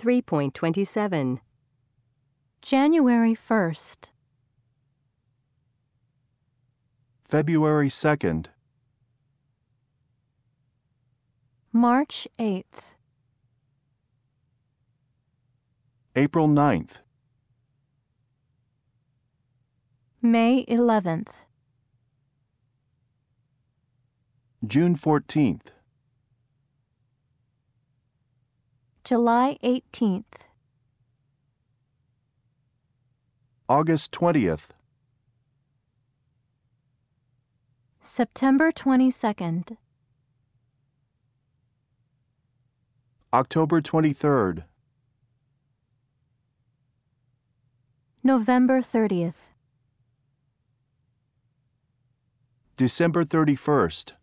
3.27. January 1st, February 2nd, March 8th, April 9th, May 11th, June 14th, July 18th, August 20th, September 22nd, October 23rd, November 30th. December 31st,